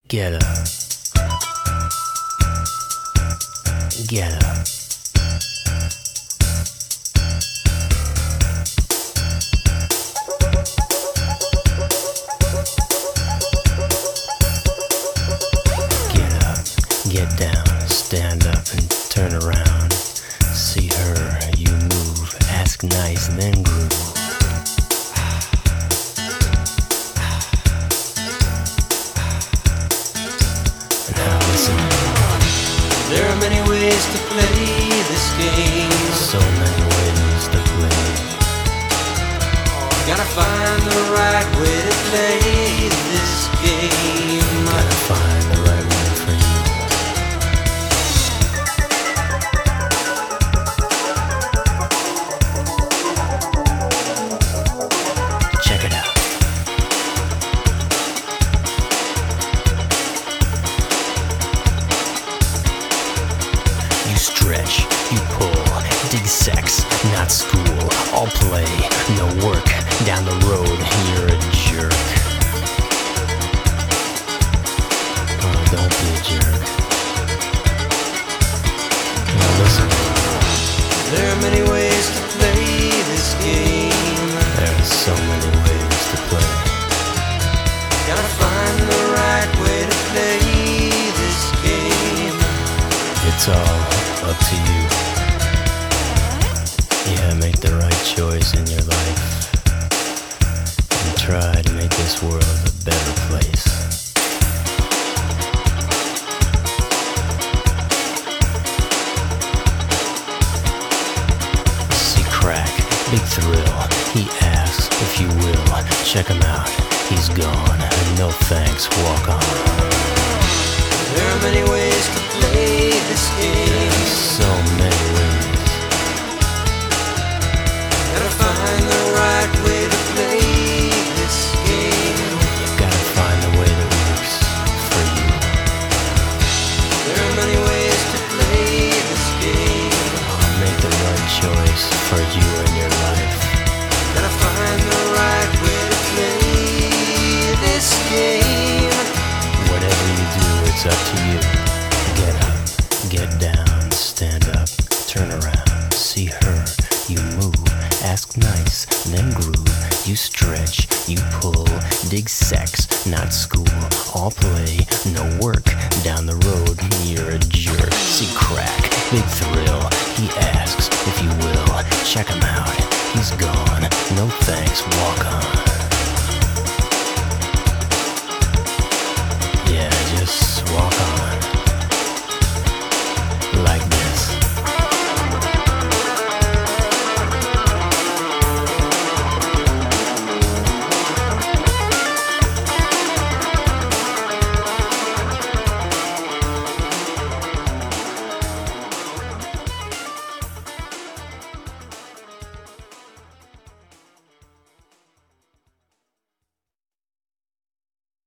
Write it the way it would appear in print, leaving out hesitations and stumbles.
Get up. Get up. Get up, get down, stand up and turn around. See her, you move, ask nice, then groove. There are many ways to play this game. So many ways to play. Gotta find the right way to play this game. Gotta find the right one for you. Check it out. Stretch, you pull, dig sex, not school, all play, no work, down the road, you're a jerk. Oh, don't be a jerk. Now listen. There are many ways to play this game. There are so many ways to play. Gotta find the right way to play this game. It's all up to you. Yeah, make the right choice in your life and try to make this world a better place. See Crack, big thrill. He asks if you will. Check him out, he's gone. No thanks, walk on. There are many ways to play this game. So many ways. Gotta find the right way to play this game. Gotta find the way that works for you. There are many ways to play this game. Make the right choice for you and your life. Gotta find the right way to play this game. Whatever you do, it's up to you. Get up, get down, stand up, turn around, see her, you move, ask nice, then groove. You stretch, you pull, dig sex, not school, all play, no work, down the road, you're a jerk. See Crack, big thrill, he asks if you will. Check him out, he's gone, no thanks, walk on.